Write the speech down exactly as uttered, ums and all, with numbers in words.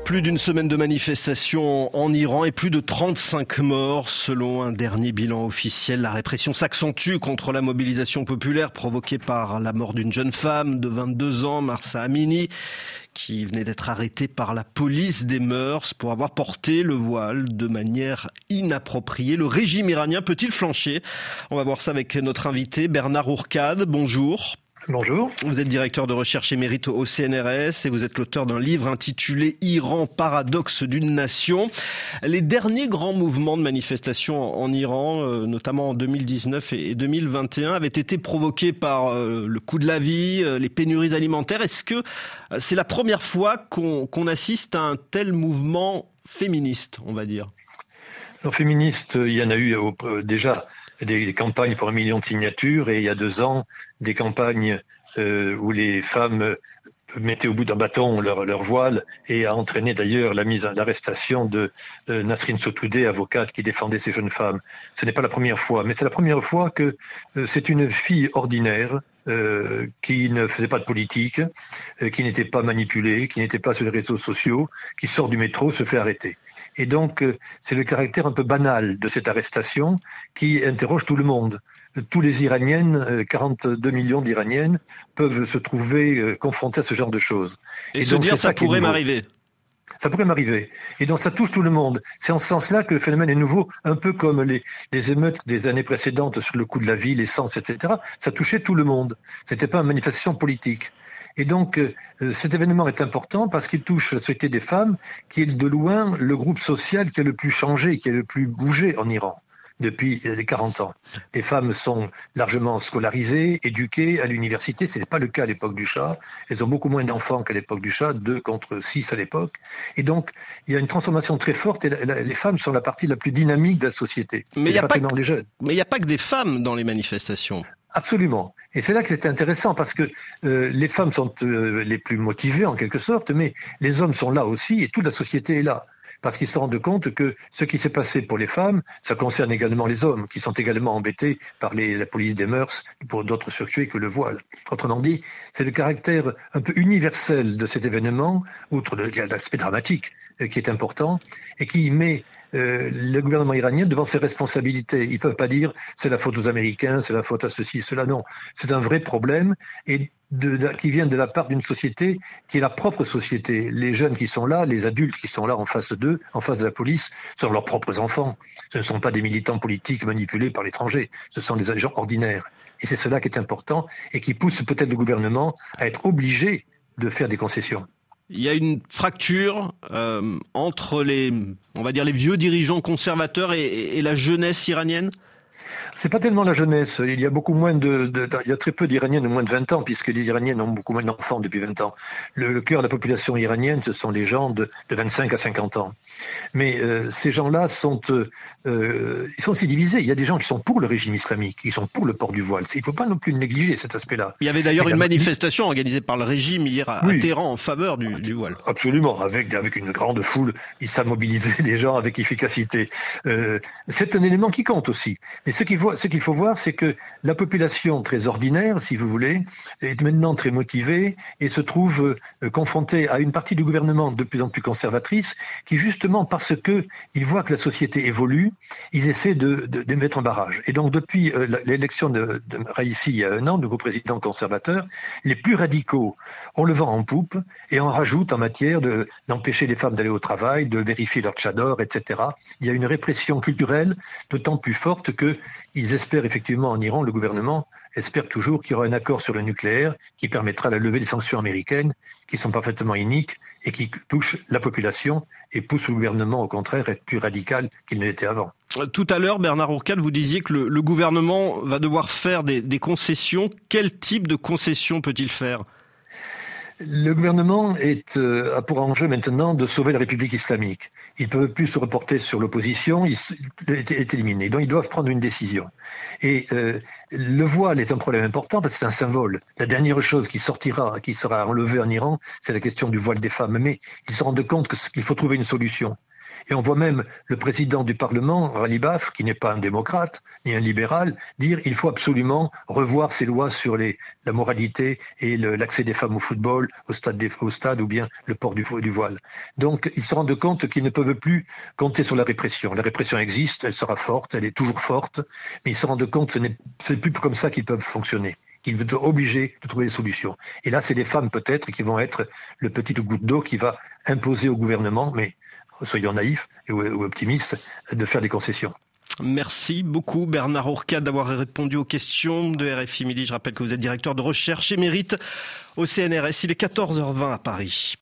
Plus d'une semaine de manifestations en Iran et plus de trente-cinq morts. Selon un dernier bilan officiel, la répression s'accentue contre la mobilisation populaire provoquée par la mort d'une jeune femme de vingt-deux ans, Mahsa Amini, qui venait d'être arrêtée par la police des mœurs pour avoir porté le voile de manière inappropriée. Le régime iranien peut-il flancher? On va voir ça avec notre invité Bernard Ourcade. Bonjour. Bonjour. Vous êtes directeur de recherche émérite au C N R S et vous êtes l'auteur d'un livre intitulé « Iran, paradoxe d'une nation ». Les derniers grands mouvements de manifestation en Iran, notamment en deux mille dix-neuf et deux mille vingt et un, avaient été provoqués par le coût de la vie, les pénuries alimentaires. Est-ce que c'est la première fois qu'on, qu'on assiste à un tel mouvement féministe, on va dire? Non, féministe, il y en a eu euh, déjà des campagnes pour un million de signatures et il y a deux ans, des campagnes euh, où les femmes mettaient au bout d'un bâton leur, leur voile et a entraîné d'ailleurs la mise à l'arrestation de euh, Nasrin Sotoudeh, avocate qui défendait ces jeunes femmes. Ce n'est pas la première fois, mais c'est la première fois que euh, c'est une fille ordinaire euh, qui ne faisait pas de politique, euh, qui n'était pas manipulée, qui n'était pas sur les réseaux sociaux, qui sort du métro, se fait arrêter. Et donc, c'est le caractère un peu banal de cette arrestation qui interroge tout le monde. Tous les Iraniennes, quarante-deux millions d'Iraniennes, peuvent se trouver confrontées à ce genre de choses. Et, et se donc, dire, ça, ça pourrait m'arriver. Ça pourrait m'arriver. Et donc, ça touche tout le monde. C'est en ce sens-là que le phénomène est nouveau, un peu comme les, les émeutes des années précédentes sur le coût de la vie, l'essence, et cetera. Ça touchait tout le monde. C'était pas une manifestation politique. Et donc, euh, cet événement est important parce qu'il touche la société des femmes, qui est de loin le groupe social qui a le plus changé, qui a le plus bougé en Iran depuis les quarante ans. Les femmes sont largement scolarisées, éduquées à l'université. Ce n'est pas le cas à l'époque du Shah. Elles ont beaucoup moins d'enfants qu'à l'époque du Shah, deux contre six à l'époque. Et donc, il y a une transformation très forte et la, la, les femmes sont la partie la plus dynamique de la société. Mais il n'y a, a pas que des femmes dans les manifestations. Absolument. Et c'est là que c'est intéressant parce que euh, les femmes sont euh, les plus motivées en quelque sorte, mais les hommes sont là aussi et toute la société est là. Parce qu'ils se rendent compte que ce qui s'est passé pour les femmes, ça concerne également les hommes, qui sont également embêtés par les, la police des mœurs pour d'autres structures que le voile. Autrement dit, c'est le caractère un peu universel de cet événement, outre l'aspect dramatique euh, qui est important, et qui met euh, le gouvernement iranien devant ses responsabilités. Ils ne peuvent pas dire c'est la faute aux Américains, c'est la faute à ceci, cela. Non, c'est un vrai problème et de, de, qui vient de la part d'une société qui est la propre société. Les jeunes qui sont là, les adultes qui sont là en face d'eux, en face de la police, sont leurs propres enfants. Ce ne sont pas des militants politiques manipulés par l'étranger, ce sont des agents ordinaires. Et c'est cela qui est important et qui pousse peut-être le gouvernement à être obligé de faire des concessions. Il y a une fracture euh, entre les, on va dire, les vieux dirigeants conservateurs et, et la jeunesse iranienne? C'est pas tellement la jeunesse. Il y a beaucoup moins de, de, de il y a très peu d'Iraniens de moins de vingt ans, puisque les Iraniennes ont beaucoup moins d'enfants depuis vingt ans. Le, le cœur de la population iranienne, ce sont les gens de, de vingt-cinq à cinquante ans. Mais euh, ces gens-là sont, euh, ils sont aussi divisés. Il y a des gens qui sont pour le régime islamique, qui sont pour le port du voile. Il ne faut pas non plus négliger cet aspect-là. Il y avait d'ailleurs une manifestation organisée par le régime hier à, oui. à Téhéran en faveur du, du voile. Absolument, avec, avec une grande foule. Ils savent mobiliser les gens avec efficacité. Euh, c'est un élément qui compte aussi. Mais ce qu'il faut, ce qu'il faut voir, c'est que la population très ordinaire, si vous voulez, est maintenant très motivée et se trouve euh, confrontée à une partie du gouvernement de plus en plus conservatrice qui, justement, parce qu'ils voient que la société évolue, ils essaient de, de, de mettre un barrage. Et donc, depuis euh, l'élection de, de Raïssi il y a un an, nouveau président conservateur, les plus radicaux ont le vent en poupe et en rajoutent en matière de, d'empêcher les femmes d'aller au travail, de vérifier leur tchador, et cetera. Il y a une répression culturelle d'autant plus forte que ils espèrent effectivement en Iran, le gouvernement espère toujours qu'il y aura un accord sur le nucléaire qui permettra la levée des sanctions américaines qui sont parfaitement iniques et qui touchent la population et poussent le gouvernement au contraire à être plus radical qu'il ne l'était avant. Tout à l'heure, Bernard Ourcade, vous disiez que le, le gouvernement va devoir faire des, des concessions. Quel type de concessions peut-il faire ? Le gouvernement est, euh, a pour enjeu maintenant de sauver la République islamique. Il ne peut plus se reporter sur l'opposition, il, il est, est éliminé. Donc ils doivent prendre une décision. Et euh, le voile est un problème important parce que c'est un symbole. La dernière chose qui sortira, qui sera enlevée en Iran, c'est la question du voile des femmes. Mais ils se rendent compte qu'il faut trouver une solution. Et on voit même le président du Parlement, Rani Baf, qui n'est pas un démocrate ni un libéral, dire il faut absolument revoir ces lois sur les, la moralité et le, l'accès des femmes au football, au stade, des, au stade ou bien le port du, du voile. Donc ils se rendent compte qu'ils ne peuvent plus compter sur la répression. La répression existe, elle sera forte, elle est toujours forte, mais ils se rendent compte que ce n'est c'est plus comme ça qu'ils peuvent fonctionner. Ils vont être obligés de trouver des solutions. Et là, c'est les femmes peut-être qui vont être le petit goutte d'eau qui va imposer au gouvernement, mais soyons naïfs ou optimistes, de faire des concessions. Merci beaucoup Bernard Ourcade d'avoir répondu aux questions de R F I Midi. Je rappelle que vous êtes directeur de recherche émérite au C N R S. Il est quatorze heures vingt à Paris.